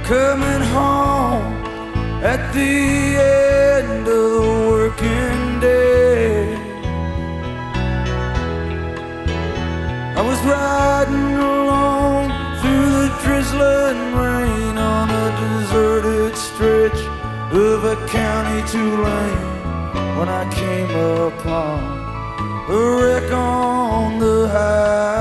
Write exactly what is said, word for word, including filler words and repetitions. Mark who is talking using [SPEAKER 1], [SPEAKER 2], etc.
[SPEAKER 1] coming home at the end of the working day. I was riding along through the drizzling rain on a deserted stretch of a county two-lane when I came upon a wreck on the highway.